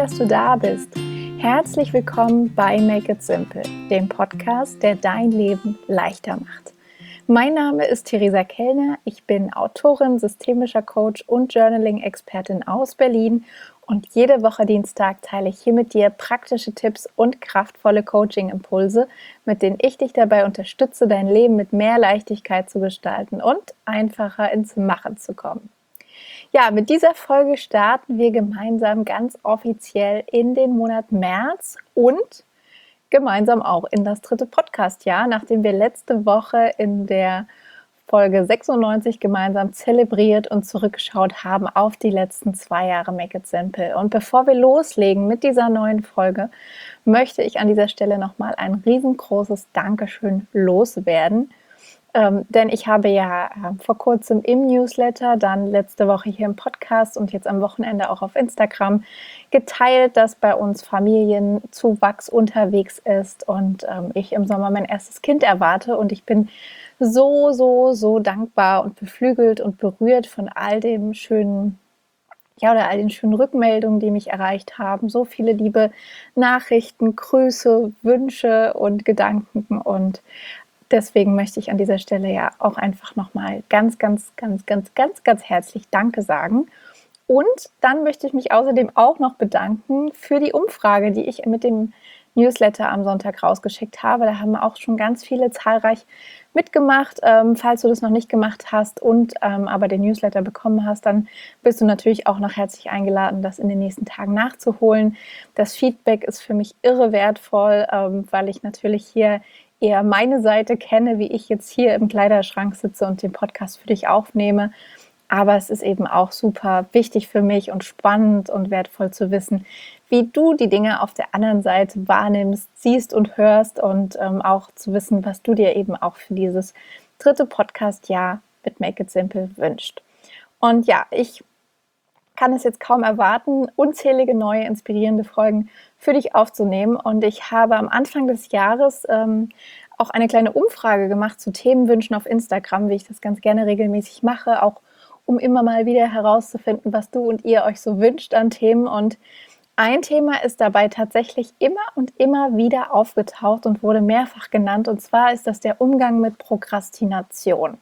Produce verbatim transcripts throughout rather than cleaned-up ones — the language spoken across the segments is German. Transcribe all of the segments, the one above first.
dass du da bist. Herzlich willkommen bei Make It Simple, dem Podcast, der dein Leben leichter macht. Mein Name ist Theresa Kellner, ich bin Autorin, systemischer Coach und Journaling-Expertin aus Berlin und jede Woche Dienstag teile ich hier mit dir praktische Tipps und kraftvolle Coaching-Impulse, mit denen ich dich dabei unterstütze, dein Leben mit mehr Leichtigkeit zu gestalten und einfacher ins Machen zu kommen. Ja, mit dieser Folge starten wir gemeinsam ganz offiziell in den Monat März und gemeinsam auch in das dritte Podcast-Jahr, nachdem wir letzte Woche in der Folge sechsundneunzig gemeinsam zelebriert und zurückgeschaut haben auf die letzten zwei Jahre Make It Simple. Und bevor wir loslegen mit dieser neuen Folge, möchte ich an dieser Stelle nochmal ein riesengroßes Dankeschön loswerden. Ähm, denn ich habe ja äh, vor kurzem im Newsletter, dann letzte Woche hier im Podcast und jetzt am Wochenende auch auf Instagram geteilt, dass bei uns Familienzuwachs unterwegs ist und ähm, ich im Sommer mein erstes Kind erwarte. Und ich bin so, so, so dankbar und beflügelt und berührt von all dem schönen, ja, oder all den schönen Rückmeldungen, die mich erreicht haben. So viele liebe Nachrichten, Grüße, Wünsche und Gedanken und deswegen möchte ich an dieser Stelle ja auch einfach nochmal ganz, ganz, ganz, ganz, ganz, ganz herzlich Danke sagen. Und dann möchte ich mich außerdem auch noch bedanken für die Umfrage, die ich mit dem Newsletter am Sonntag rausgeschickt habe. Da haben auch schon ganz viele zahlreich mitgemacht. Ähm, falls du das noch nicht gemacht hast und ähm, aber den Newsletter bekommen hast, dann bist du natürlich auch noch herzlich eingeladen, das in den nächsten Tagen nachzuholen. Das Feedback ist für mich irre wertvoll, ähm, weil ich natürlich hier eher meine Seite kenne, wie ich jetzt hier im Kleiderschrank sitze und den Podcast für dich aufnehme. Aber es ist eben auch super wichtig für mich und spannend und wertvoll zu wissen, wie du die Dinge auf der anderen Seite wahrnimmst, siehst und hörst und ähm, auch zu wissen, was du dir eben auch für dieses dritte Podcast-Jahr mit Make It Simple wünscht. Und ja, ich kann es jetzt kaum erwarten, unzählige neue inspirierende Folgen für dich aufzunehmen. Und ich habe am Anfang des Jahres ähm, auch eine kleine Umfrage gemacht zu Themenwünschen auf Instagram, wie ich das ganz gerne regelmäßig mache, auch um immer mal wieder herauszufinden, was du und ihr euch so wünscht an Themen. Und ein Thema ist dabei tatsächlich immer und immer wieder aufgetaucht und wurde mehrfach genannt. Und zwar ist das der Umgang mit Prokrastination.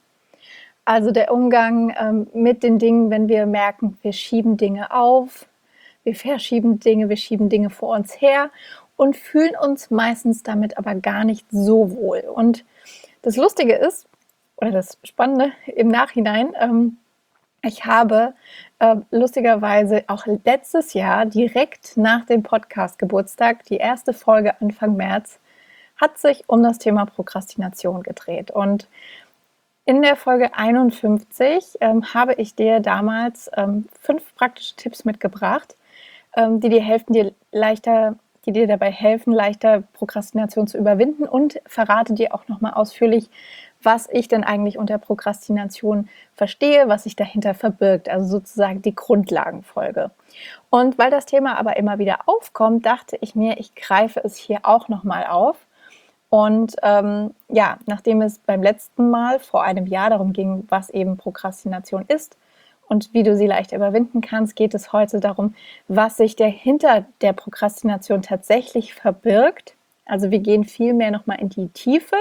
Also der Umgang ähm, mit den Dingen, wenn wir merken, wir schieben Dinge auf, wir verschieben Dinge, wir schieben Dinge vor uns her und fühlen uns meistens damit aber gar nicht so wohl. Und das Lustige ist, oder das Spannende im Nachhinein, ähm, ich habe äh, lustigerweise auch letztes Jahr direkt nach dem Podcast-Geburtstag, die erste Folge Anfang März, hat sich um das Thema Prokrastination gedreht. Und in der Folge einundfünfzig ähm, habe ich dir damals ähm, fünf praktische Tipps mitgebracht, ähm, die dir helfen, dir leichter, die dir dabei helfen, leichter Prokrastination zu überwinden und verrate dir auch nochmal ausführlich, was ich denn eigentlich unter Prokrastination verstehe, was sich dahinter verbirgt, also sozusagen die Grundlagenfolge. Und weil das Thema aber immer wieder aufkommt, dachte ich mir, ich greife es hier auch nochmal auf. Und ähm, ja, nachdem es beim letzten Mal vor einem Jahr darum ging, was eben Prokrastination ist und wie du sie leicht überwinden kannst, geht es heute darum, was sich dahinter der Prokrastination tatsächlich verbirgt. Also wir gehen viel mehr nochmal in die Tiefe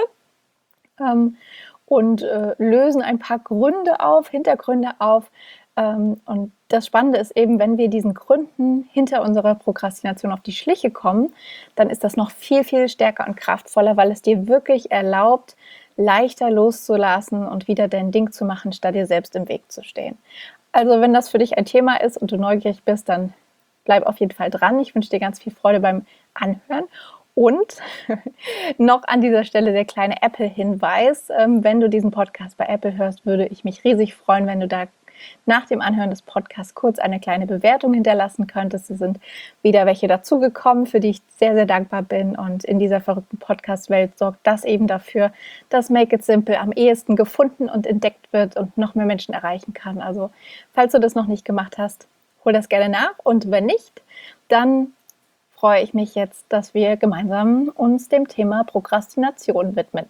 ähm, und äh, lösen ein paar Gründe auf, Hintergründe auf. Ähm, und das Spannende ist eben, wenn wir diesen Gründen hinter unserer Prokrastination auf die Schliche kommen, dann ist das noch viel, viel stärker und kraftvoller, weil es dir wirklich erlaubt, leichter loszulassen und wieder dein Ding zu machen, statt dir selbst im Weg zu stehen. Also wenn das für dich ein Thema ist und du neugierig bist, dann bleib auf jeden Fall dran. Ich wünsche dir ganz viel Freude beim Anhören. Und noch an dieser Stelle der kleine Apple-Hinweis. Wenn du diesen Podcast bei Apple hörst, würde ich mich riesig freuen, wenn du da nach dem Anhören des Podcasts kurz eine kleine Bewertung hinterlassen könntest. Es sind wieder welche dazugekommen, für die ich sehr, sehr dankbar bin. Und in dieser verrückten Podcast-Welt sorgt das eben dafür, dass Make It Simple am ehesten gefunden und entdeckt wird und noch mehr Menschen erreichen kann. Also falls du das noch nicht gemacht hast, hol das gerne nach. Und wenn nicht, dann freue ich mich jetzt, dass wir gemeinsam uns dem Thema Prokrastination widmen.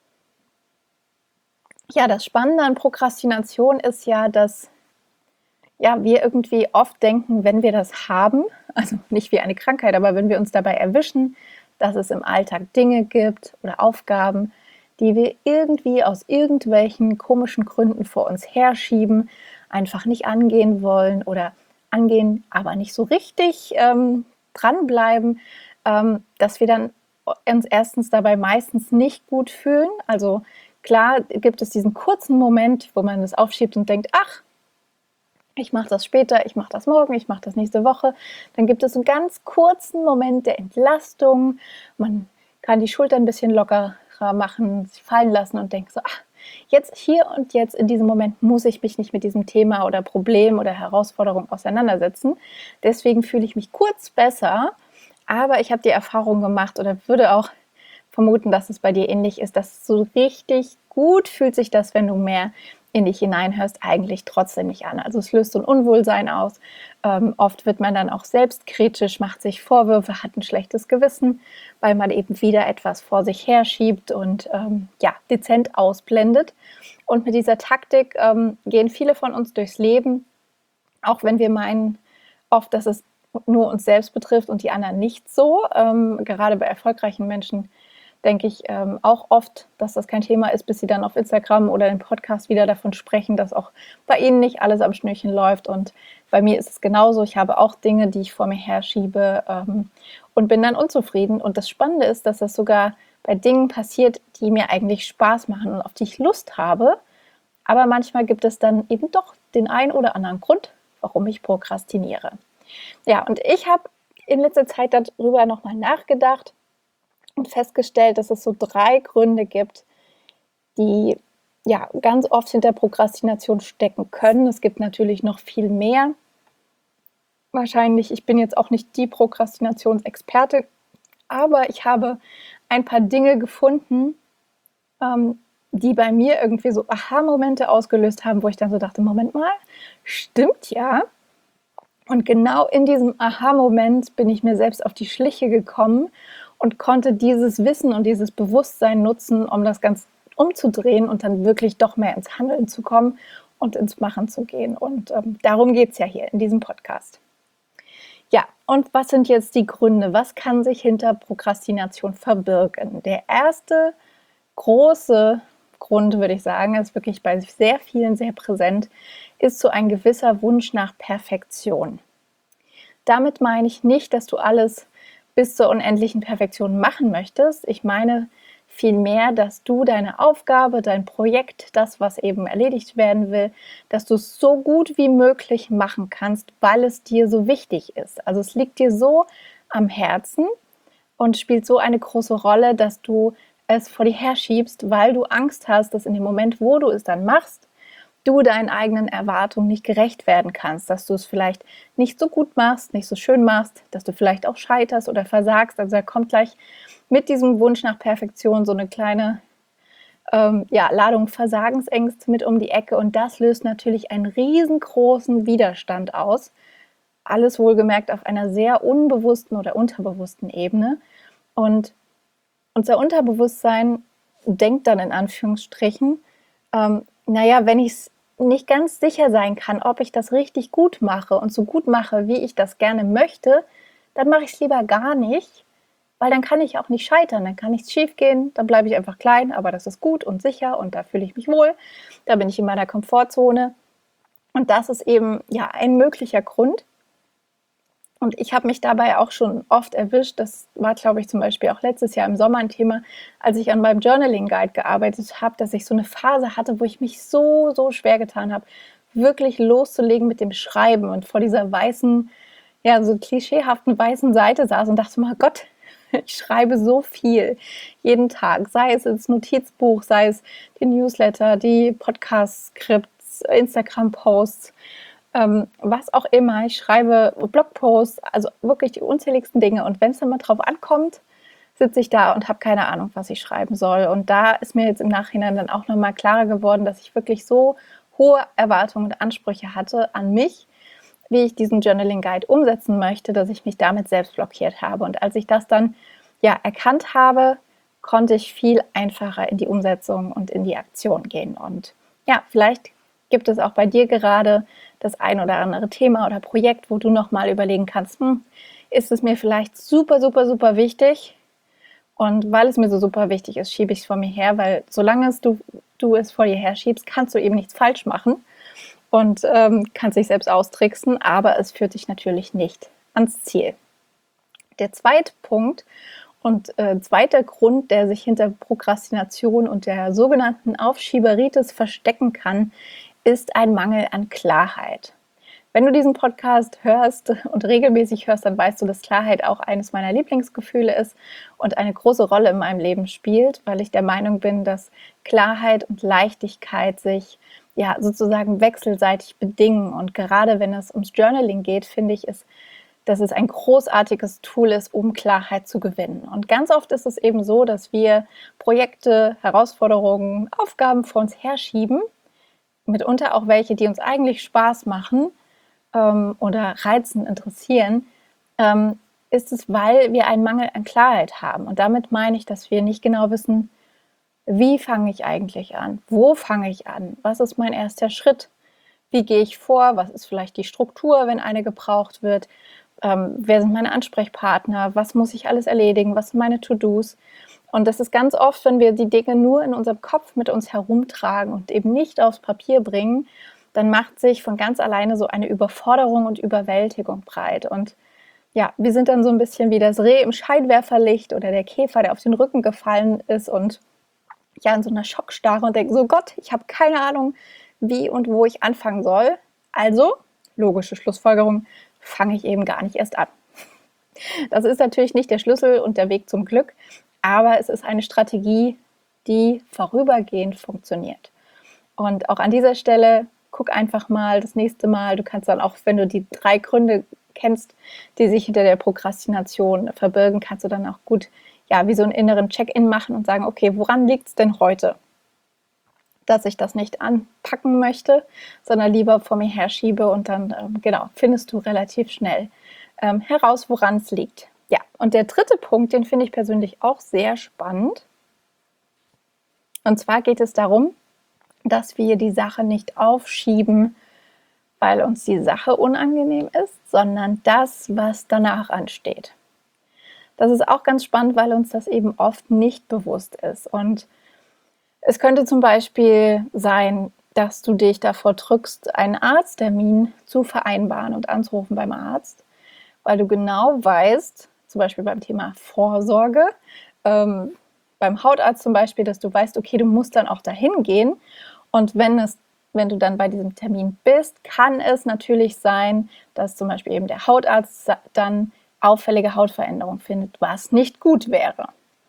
Ja, das Spannende an Prokrastination ist ja, dass ja, wir irgendwie oft denken, wenn wir das haben, also nicht wie eine Krankheit, aber wenn wir uns dabei erwischen, dass es im Alltag Dinge gibt oder Aufgaben, die wir irgendwie aus irgendwelchen komischen Gründen vor uns herschieben, einfach nicht angehen wollen oder angehen, aber nicht so richtig ähm, dranbleiben, ähm, dass wir dann uns erstens dabei meistens nicht gut fühlen. Also klar gibt es diesen kurzen Moment, wo man das aufschiebt und denkt, ach, ich mache das später, ich mache das morgen, ich mache das nächste Woche. Dann gibt es einen ganz kurzen Moment der Entlastung. Man kann die Schultern ein bisschen lockerer machen, sich fallen lassen und denkt so, ach, jetzt hier und jetzt in diesem Moment muss ich mich nicht mit diesem Thema oder Problem oder Herausforderung auseinandersetzen. Deswegen fühle ich mich kurz besser, aber ich habe die Erfahrung gemacht oder würde auch vermuten, dass es bei dir ähnlich ist, dass so richtig gut fühlt sich das, wenn du mehr in dich hineinhörst, eigentlich trotzdem nicht an. Also es löst so ein Unwohlsein aus. Ähm, oft wird man dann auch selbstkritisch, macht sich Vorwürfe, hat ein schlechtes Gewissen, weil man eben wieder etwas vor sich herschiebt und ähm, ja, dezent ausblendet. Und mit dieser Taktik ähm, gehen viele von uns durchs Leben, auch wenn wir meinen oft, dass es nur uns selbst betrifft und die anderen nicht so. Ähm, gerade bei erfolgreichen Menschen denke ich ähm, auch oft, dass das kein Thema ist, bis sie dann auf Instagram oder im Podcast wieder davon sprechen, dass auch bei ihnen nicht alles am Schnürchen läuft. Und bei mir ist es genauso. Ich habe auch Dinge, die ich vor mir herschiebe ähm, und bin dann unzufrieden. Und das Spannende ist, dass das sogar bei Dingen passiert, die mir eigentlich Spaß machen und auf die ich Lust habe. Aber manchmal gibt es dann eben doch den einen oder anderen Grund, warum ich prokrastiniere. Ja, und ich habe in letzter Zeit darüber nochmal nachgedacht und festgestellt, dass es so drei Gründe gibt, die ja ganz oft hinter Prokrastination stecken können. Es gibt natürlich noch viel mehr. Wahrscheinlich, ich bin jetzt auch nicht die Prokrastinationsexperte, aber ich habe ein paar Dinge gefunden, ähm, die bei mir irgendwie so Aha-Momente ausgelöst haben, wo ich dann so dachte, Moment mal, stimmt ja. Und genau in diesem Aha-Moment bin ich mir selbst auf die Schliche gekommen und konnte dieses Wissen und dieses Bewusstsein nutzen, um das Ganze umzudrehen und dann wirklich doch mehr ins Handeln zu kommen und ins Machen zu gehen. Und ähm, darum geht es ja hier in diesem Podcast. Ja, und was sind jetzt die Gründe? Was kann sich hinter Prokrastination verbirgen? Der erste große Grund, würde ich sagen, ist wirklich bei sehr vielen sehr präsent, ist so ein gewisser Wunsch nach Perfektion. Damit meine ich nicht, dass du alles bis zur unendlichen Perfektion machen möchtest. Ich meine vielmehr, dass du deine Aufgabe, dein Projekt, das, was eben erledigt werden will, dass du es so gut wie möglich machen kannst, weil es dir so wichtig ist. Also es liegt dir so am Herzen und spielt so eine große Rolle, dass du es vor dir herschiebst, weil du Angst hast, dass in dem Moment, wo du es dann machst, du deinen eigenen Erwartungen nicht gerecht werden kannst, dass du es vielleicht nicht so gut machst, nicht so schön machst, dass du vielleicht auch scheiterst oder versagst. Also da kommt gleich mit diesem Wunsch nach Perfektion so eine kleine ähm, ja, Ladung Versagensängste mit um die Ecke und das löst natürlich einen riesengroßen Widerstand aus. Alles wohlgemerkt auf einer sehr unbewussten oder unterbewussten Ebene. Und unser Unterbewusstsein denkt dann in Anführungsstrichen, ähm, naja, wenn ich es nicht ganz sicher sein kann, ob ich das richtig gut mache und so gut mache, wie ich das gerne möchte, dann mache ich es lieber gar nicht, weil dann kann ich auch nicht scheitern, dann kann nichts schief gehen, dann bleibe ich einfach klein, aber das ist gut und sicher und da fühle ich mich wohl, da bin ich in meiner Komfortzone und das ist eben ja ein möglicher Grund. Und ich habe mich dabei auch schon oft erwischt, das war, glaube ich, zum Beispiel auch letztes Jahr im Sommer ein Thema, als ich an meinem Journaling Guide gearbeitet habe, dass ich so eine Phase hatte, wo ich mich so, so schwer getan habe, wirklich loszulegen mit dem Schreiben und vor dieser weißen, ja, so klischeehaften weißen Seite saß und dachte, mein Gott, ich schreibe so viel jeden Tag, sei es ins Notizbuch, sei es die Newsletter, die Podcast-Skripts, Instagram-Posts, Ähm, was auch immer, ich schreibe Blogposts, also wirklich die unzähligsten Dinge. Und wenn es dann mal drauf ankommt, sitze ich da und habe keine Ahnung, was ich schreiben soll. Und da ist mir jetzt im Nachhinein dann auch nochmal klarer geworden, dass ich wirklich so hohe Erwartungen und Ansprüche hatte an mich, wie ich diesen Journaling Guide umsetzen möchte, dass ich mich damit selbst blockiert habe. Und als ich das dann ja erkannt habe, konnte ich viel einfacher in die Umsetzung und in die Aktion gehen. Und ja, vielleicht Gibt es auch bei dir gerade das ein oder andere Thema oder Projekt, wo du nochmal überlegen kannst, hm, ist es mir vielleicht super, super, super wichtig? Und weil es mir so super wichtig ist, schiebe ich es vor mir her, weil solange es du, du es vor dir her schiebst, kannst du eben nichts falsch machen und ähm, kannst dich selbst austricksen, aber es führt dich natürlich nicht ans Ziel. Der zweite Punkt und äh, zweiter Grund, der sich hinter Prokrastination und der sogenannten Aufschieberitis verstecken kann, ist ein Mangel an Klarheit. Wenn du diesen Podcast hörst und regelmäßig hörst, dann weißt du, dass Klarheit auch eines meiner Lieblingsgefühle ist und eine große Rolle in meinem Leben spielt, weil ich der Meinung bin, dass Klarheit und Leichtigkeit sich ja sozusagen wechselseitig bedingen. Und gerade wenn es ums Journaling geht, finde ich es, dass es ein großartiges Tool ist, um Klarheit zu gewinnen. Und ganz oft ist es eben so, dass wir Projekte, Herausforderungen, Aufgaben vor uns herschieben, mitunter auch welche, die uns eigentlich Spaß machen, oder reizen, interessieren, ähm, ist es, weil wir einen Mangel an Klarheit haben. Und damit meine ich, dass wir nicht genau wissen, wie fange ich eigentlich an? Wo fange ich an? Was ist mein erster Schritt? Wie gehe ich vor? Was ist vielleicht die Struktur, wenn eine gebraucht wird? Ähm, wer sind meine Ansprechpartner? Was muss ich alles erledigen? Was sind meine To-Dos? Und das ist ganz oft, wenn wir die Dinge nur in unserem Kopf mit uns herumtragen und eben nicht aufs Papier bringen, dann macht sich von ganz alleine so eine Überforderung und Überwältigung breit. Und ja, wir sind dann so ein bisschen wie das Reh im Scheinwerferlicht oder der Käfer, der auf den Rücken gefallen ist und ja in so einer Schockstarre und denkt so, Gott, ich habe keine Ahnung, wie und wo ich anfangen soll. Also, logische Schlussfolgerung, fange ich eben gar nicht erst an. Das ist natürlich nicht der Schlüssel und der Weg zum Glück, aber es ist eine Strategie, die vorübergehend funktioniert. Und auch an dieser Stelle guck einfach mal das nächste Mal. Du kannst dann auch, wenn du die drei Gründe kennst, die sich hinter der Prokrastination verbirgen, kannst du dann auch gut, ja, wie so einen inneren Check-in machen und sagen, okay, woran liegt es denn heute, dass ich das nicht anpacken möchte, sondern lieber vor mir herschiebe und dann, ähm, genau, findest du relativ schnell ähm, heraus, woran es liegt. Ja, und der dritte Punkt, den finde ich persönlich auch sehr spannend. Und zwar geht es darum, dass wir die Sache nicht aufschieben, weil uns die Sache unangenehm ist, sondern das, was danach ansteht. Das ist auch ganz spannend, weil uns das eben oft nicht bewusst ist. Und es könnte zum Beispiel sein, dass du dich davor drückst, einen Arzttermin zu vereinbaren und anzurufen beim Arzt, weil du genau weißt, zum Beispiel beim Thema Vorsorge, ähm, beim Hautarzt zum Beispiel, dass du weißt, okay, du musst dann auch dahin gehen. Und wenn es, wenn du dann bei diesem Termin bist, kann es natürlich sein, dass zum Beispiel eben der Hautarzt dann auffällige Hautveränderungen findet, was nicht gut wäre.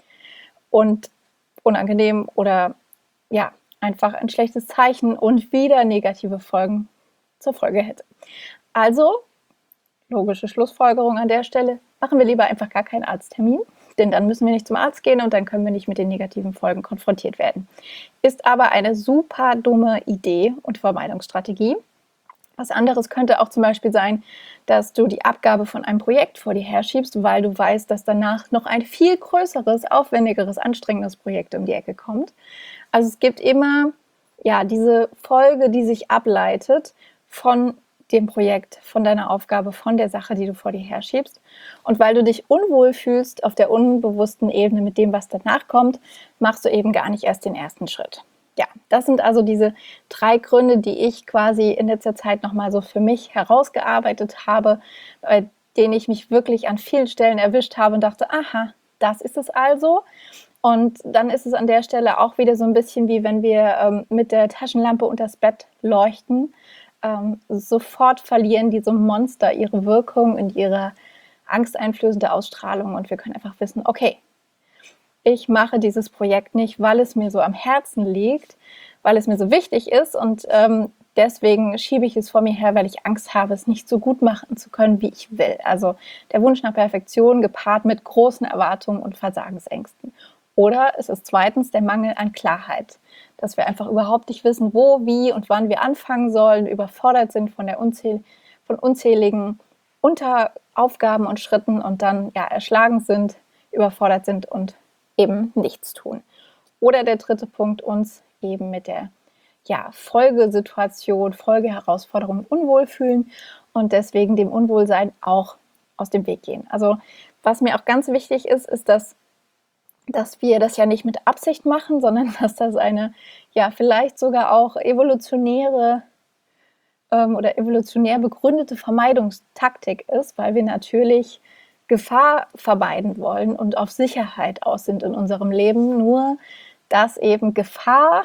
Und unangenehm oder ja, einfach ein schlechtes Zeichen und wieder negative Folgen zur Folge hätte. Also, logische Schlussfolgerung an der Stelle, machen wir lieber einfach gar keinen Arzttermin, denn dann müssen wir nicht zum Arzt gehen und dann können wir nicht mit den negativen Folgen konfrontiert werden. Ist aber eine super dumme Idee und Vermeidungsstrategie. Was anderes könnte auch zum Beispiel sein, dass du die Abgabe von einem Projekt vor dir herschiebst, weil du weißt, dass danach noch ein viel größeres, aufwendigeres, anstrengendes Projekt um die Ecke kommt. Also es gibt immer ja, diese Folge, die sich ableitet von dem Projekt, von deiner Aufgabe, von der Sache, die du vor dir herschiebst. Und weil du dich unwohl fühlst auf der unbewussten Ebene mit dem, was danach kommt, machst du eben gar nicht erst den ersten Schritt. Ja, das sind also diese drei Gründe, die ich quasi in letzter Zeit nochmal so für mich herausgearbeitet habe, bei denen ich mich wirklich an vielen Stellen erwischt habe und dachte, aha, das ist es also. Und dann ist es an der Stelle auch wieder so ein bisschen wie wenn wir ähm, mit der Taschenlampe unters Bett leuchten. Ähm, sofort verlieren diese Monster ihre Wirkung und ihre angsteinflößende Ausstrahlung und wir können einfach wissen, okay, ich mache dieses Projekt nicht, weil es mir so am Herzen liegt, weil es mir so wichtig ist und ähm, deswegen schiebe ich es vor mir her, weil ich Angst habe, es nicht so gut machen zu können, wie ich will. Also der Wunsch nach Perfektion gepaart mit großen Erwartungen und Versagensängsten. Oder es ist zweitens der Mangel an Klarheit, dass wir einfach überhaupt nicht wissen, wo, wie und wann wir anfangen sollen, überfordert sind von der unzähl- von unzähligen Unteraufgaben und Schritten und dann ja erschlagen sind, überfordert sind und eben nichts tun. Oder der dritte Punkt, uns eben mit der ja, Folgesituation, Folgeherausforderung unwohl fühlen und deswegen dem Unwohlsein auch aus dem Weg gehen. Also was mir auch ganz wichtig ist, ist, dass, dass wir das ja nicht mit Absicht machen, sondern dass das eine, ja, vielleicht sogar auch evolutionäre ähm, oder evolutionär begründete Vermeidungstaktik ist, weil wir natürlich Gefahr vermeiden wollen und auf Sicherheit aus sind in unserem Leben. Nur, dass eben Gefahr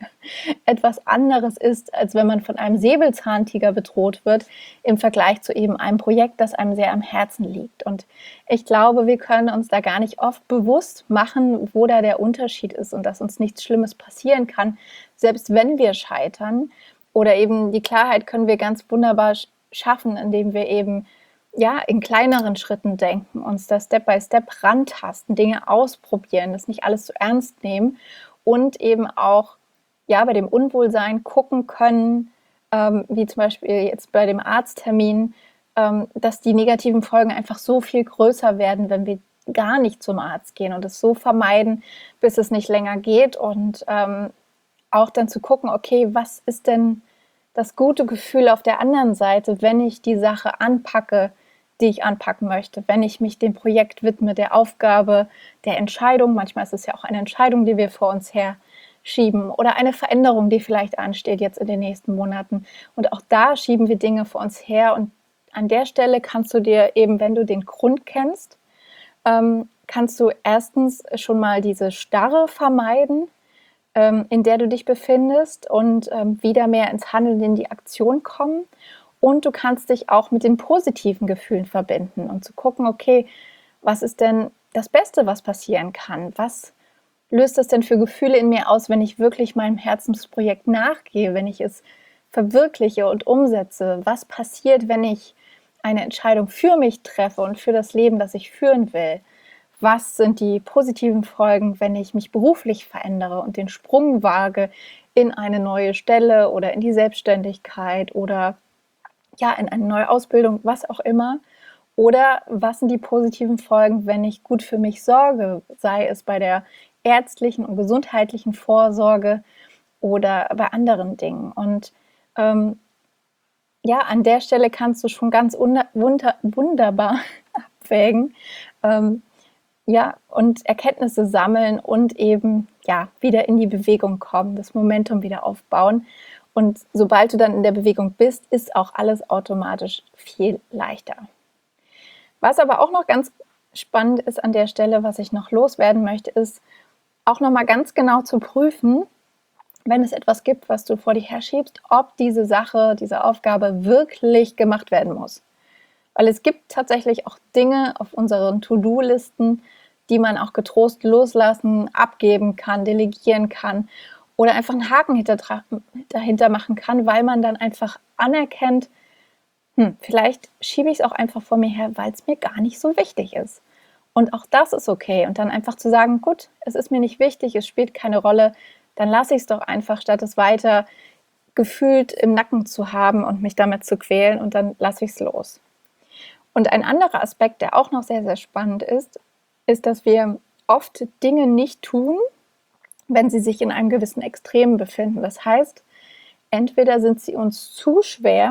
etwas anderes ist, als wenn man von einem Säbelzahntiger bedroht wird, im Vergleich zu eben einem Projekt, das einem sehr am Herzen liegt. Und ich glaube, wir können uns da gar nicht oft bewusst machen, wo da der Unterschied ist und dass uns nichts Schlimmes passieren kann, selbst wenn wir scheitern. Oder eben die Klarheit können wir ganz wunderbar schaffen, indem wir eben ja, in kleineren Schritten denken, uns da Step by Step rantasten, Dinge ausprobieren, das nicht alles so ernst nehmen und eben auch ja, bei dem Unwohlsein gucken können, ähm, wie zum Beispiel jetzt bei dem Arzttermin, ähm, dass die negativen Folgen einfach so viel größer werden, wenn wir gar nicht zum Arzt gehen und es so vermeiden, bis es nicht länger geht und ähm, auch dann zu gucken, okay, was ist denn das gute Gefühl auf der anderen Seite, wenn ich die Sache anpacke, die ich anpacken möchte, wenn ich mich dem Projekt widme, der Aufgabe, der Entscheidung. Manchmal ist es ja auch eine Entscheidung, die wir vor uns herschieben oder eine Veränderung, die vielleicht ansteht jetzt in den nächsten Monaten. Und auch da schieben wir Dinge vor uns her. Und an der Stelle kannst du dir eben, wenn du den Grund kennst, ähm, kannst du erstens schon mal diese Starre vermeiden, ähm, in der du dich befindest und ähm, wieder mehr ins Handeln, in die Aktion kommen. Und du kannst dich auch mit den positiven Gefühlen verbinden und zu gucken, okay, was ist denn das Beste, was passieren kann? Was löst das denn für Gefühle in mir aus, wenn ich wirklich meinem Herzensprojekt nachgehe, wenn ich es verwirkliche und umsetze? Was passiert, wenn ich eine Entscheidung für mich treffe und für das Leben, das ich führen will? Was sind die positiven Folgen, wenn ich mich beruflich verändere und den Sprung wage in eine neue Stelle oder in die Selbstständigkeit oder ja, in eine neue Ausbildung, was auch immer. Oder was sind die positiven Folgen, wenn ich gut für mich sorge, sei es bei der ärztlichen und gesundheitlichen Vorsorge oder bei anderen Dingen. Und ähm, ja, an der Stelle kannst du schon ganz wunder wunderbar abwägen, ähm, ja, und Erkenntnisse sammeln und eben ja, wieder in die Bewegung kommen, das Momentum wieder aufbauen. Und sobald du dann in der Bewegung bist, ist auch alles automatisch viel leichter. Was aber auch noch ganz spannend ist an der Stelle, was ich noch loswerden möchte, ist auch noch mal ganz genau zu prüfen, wenn es etwas gibt, was du vor dir herschiebst, ob diese Sache, diese Aufgabe wirklich gemacht werden muss. Weil es gibt tatsächlich auch Dinge auf unseren To-Do-Listen, die man auch getrost loslassen, abgeben kann, delegieren kann oder einfach einen Haken dahinter machen kann, weil man dann einfach anerkennt, hm, vielleicht schiebe ich es auch einfach vor mir her, weil es mir gar nicht so wichtig ist. Und auch das ist okay. Und dann einfach zu sagen, gut, es ist mir nicht wichtig, es spielt keine Rolle, dann lasse ich es doch einfach, statt es weiter gefühlt im Nacken zu haben und mich damit zu quälen, und dann lasse ich es los. Und ein anderer Aspekt, der auch noch sehr, sehr spannend ist, ist, dass wir oft Dinge nicht tun, wenn sie sich in einem gewissen Extrem befinden. Das heißt, entweder sind sie uns zu schwer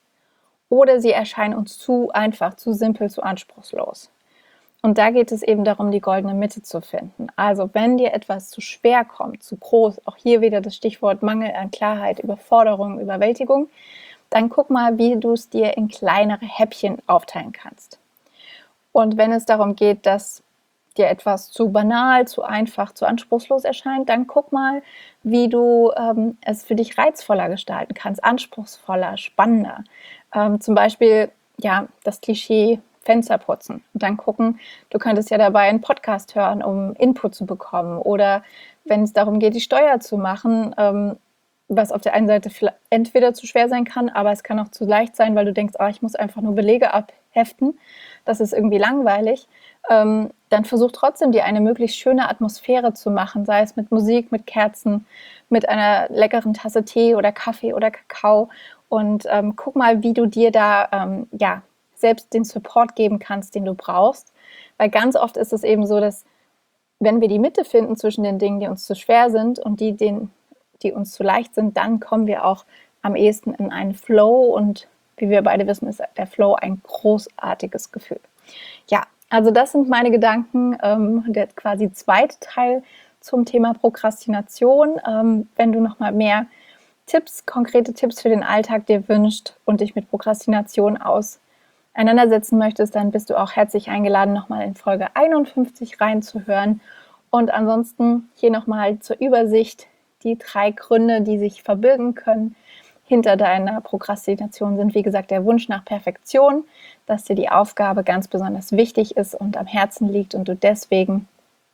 oder sie erscheinen uns zu einfach, zu simpel, zu anspruchslos. Und da geht es eben darum, die goldene Mitte zu finden. Also wenn dir etwas zu schwer kommt, zu groß, auch hier wieder das Stichwort Mangel an Klarheit, Überforderung, Überwältigung, dann guck mal, wie du es dir in kleinere Häppchen aufteilen kannst. Und wenn es darum geht, dass dir etwas zu banal, zu einfach, zu anspruchslos erscheint, dann guck mal, wie du ähm, es für dich reizvoller gestalten kannst, anspruchsvoller, spannender. Ähm, zum Beispiel, ja, das Klischee Fenster putzen und dann gucken, du könntest ja dabei einen Podcast hören, um Input zu bekommen, oder wenn es darum geht, die Steuer zu machen, ähm, was auf der einen Seite entweder zu schwer sein kann, aber es kann auch zu leicht sein, weil du denkst, ah, ich muss einfach nur Belege abheften, das ist irgendwie langweilig, ähm, dann versuch trotzdem, dir eine möglichst schöne Atmosphäre zu machen, sei es mit Musik, mit Kerzen, mit einer leckeren Tasse Tee oder Kaffee oder Kakao, und ähm, guck mal, wie du dir da ähm, ja, selbst den Support geben kannst, den du brauchst, weil ganz oft ist es eben so, dass wenn wir die Mitte finden zwischen den Dingen, die uns zu schwer sind und die, den, die uns zu leicht sind, dann kommen wir auch am ehesten in einen Flow und wie wir beide wissen, ist der Flow ein großartiges Gefühl. Ja, also das sind meine Gedanken, ähm, der quasi zweite Teil zum Thema Prokrastination. Ähm, wenn du nochmal mehr Tipps, konkrete Tipps für den Alltag dir wünscht und dich mit Prokrastination auseinandersetzen möchtest, dann bist du auch herzlich eingeladen, nochmal in Folge einundfünfzig reinzuhören. Und ansonsten hier nochmal zur Übersicht die drei Gründe, die sich verbirgen können hinter deiner Prokrastination sind, wie gesagt, der Wunsch nach Perfektion, dass dir die Aufgabe ganz besonders wichtig ist und am Herzen liegt und du deswegen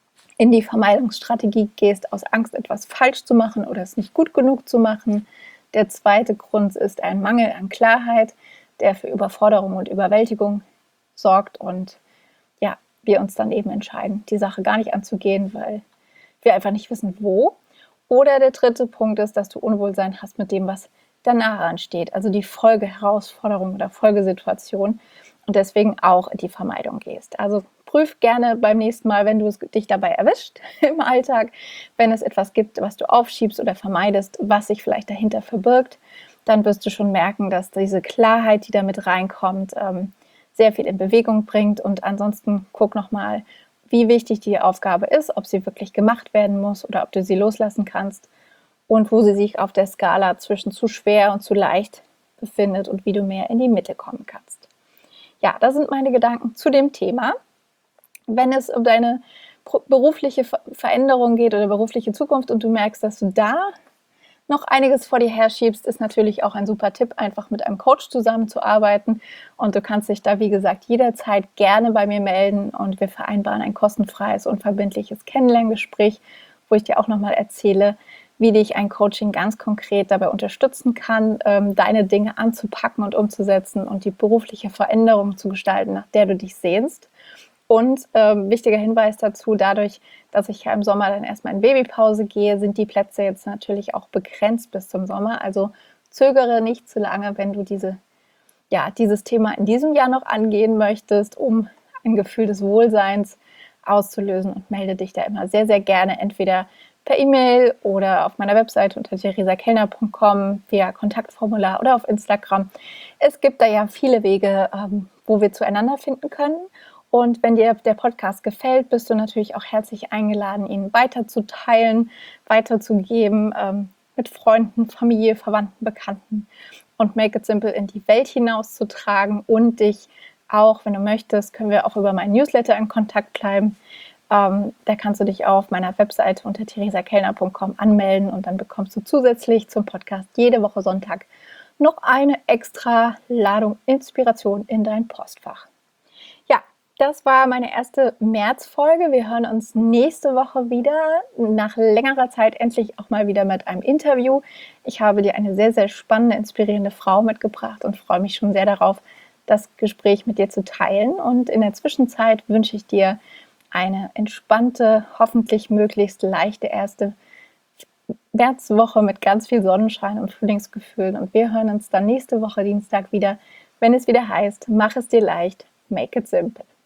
in die Vermeidungsstrategie gehst, aus Angst, etwas falsch zu machen oder es nicht gut genug zu machen. Der zweite Grund ist ein Mangel an Klarheit, der für Überforderung und Überwältigung sorgt und ja, wir uns dann eben entscheiden, die Sache gar nicht anzugehen, weil wir einfach nicht wissen, wo. Oder der dritte Punkt ist, dass du Unwohlsein hast mit dem, was danach ansteht, also die Folgeherausforderung oder Folgesituation und deswegen auch in die Vermeidung gehst. Also prüf gerne beim nächsten Mal, wenn du es dich dabei erwischt im Alltag, wenn es etwas gibt, was du aufschiebst oder vermeidest, was sich vielleicht dahinter verbirgt, dann wirst du schon merken, dass diese Klarheit, die damit reinkommt, sehr viel in Bewegung bringt. Und ansonsten guck nochmal, wie wichtig die Aufgabe ist, ob sie wirklich gemacht werden muss oder ob du sie loslassen kannst und wo sie sich auf der Skala zwischen zu schwer und zu leicht befindet und wie du mehr in die Mitte kommen kannst. Ja, das sind meine Gedanken zu dem Thema. Wenn es um deine berufliche Veränderung geht oder berufliche Zukunft und du merkst, dass du da noch einiges vor dir herschiebst, ist natürlich auch ein super Tipp, einfach mit einem Coach zusammenzuarbeiten. Und du kannst dich da, wie gesagt, jederzeit gerne bei mir melden und wir vereinbaren ein kostenfreies und verbindliches Kennenlerngespräch, wo ich dir auch nochmal erzähle, wie dich ein Coaching ganz konkret dabei unterstützen kann, deine Dinge anzupacken und umzusetzen und die berufliche Veränderung zu gestalten, nach der du dich sehnst. Und ähm, wichtiger Hinweis dazu, dadurch, dass ich ja im Sommer dann erstmal in Babypause gehe, sind die Plätze jetzt natürlich auch begrenzt bis zum Sommer. Also zögere nicht zu lange, wenn du diese, ja, dieses Thema in diesem Jahr noch angehen möchtest, um ein Gefühl des Wohlseins auszulösen und melde dich da immer sehr, sehr gerne entweder per E-Mail oder auf meiner Webseite unter theresakellner punkt com via Kontaktformular oder auf Instagram. Es gibt da ja viele Wege, ähm, wo wir zueinander finden können. Und wenn dir der Podcast gefällt, bist du natürlich auch herzlich eingeladen, ihn weiterzuteilen, weiterzugeben, ähm, mit Freunden, Familie, Verwandten, Bekannten und Make It Simple in die Welt hinauszutragen und dich auch, wenn du möchtest, können wir auch über meinen Newsletter in Kontakt bleiben. Ähm, da kannst du dich auch auf meiner Webseite unter theresakellner punkt com anmelden und dann bekommst du zusätzlich zum Podcast jede Woche Sonntag noch eine extra Ladung Inspiration in dein Postfach. Ja, das war meine erste Märzfolge. Wir hören uns nächste Woche wieder, nach längerer Zeit endlich auch mal wieder mit einem Interview. Ich habe dir eine sehr, sehr spannende, inspirierende Frau mitgebracht und freue mich schon sehr darauf, das Gespräch mit dir zu teilen. Und in der Zwischenzeit wünsche ich dir eine entspannte, hoffentlich möglichst leichte erste Märzwoche mit ganz viel Sonnenschein und Frühlingsgefühlen. Und wir hören uns dann nächste Woche Dienstag wieder, wenn es wieder heißt, mach es dir leicht, make it simple.